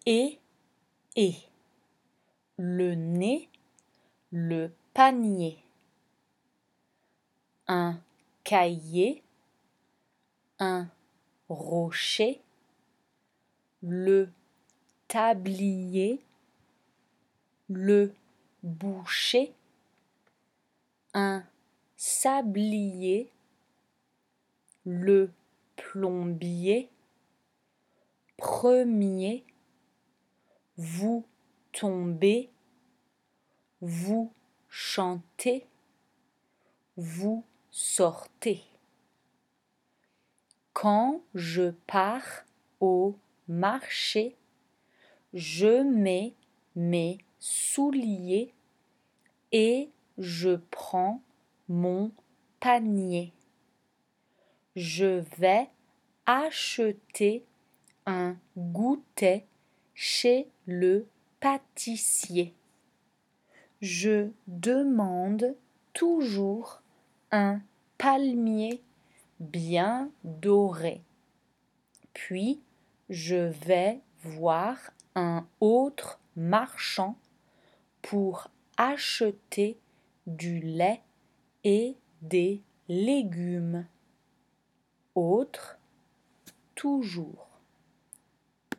et, le nez, le panier, un cahier, un rocher, le tablier, le boucher, un sablier, le plombier, premier, vous tombez, vous chantez, vous sortez. Quand je pars au marché, je mets mes souliers et je prends mon panier. Je vais acheter un goûter chez le pâtissier. Je demande toujours un palmier bien doré. Puis je vais voir un autre marchand pour acheter du lait et des légumes. Autre, toujours.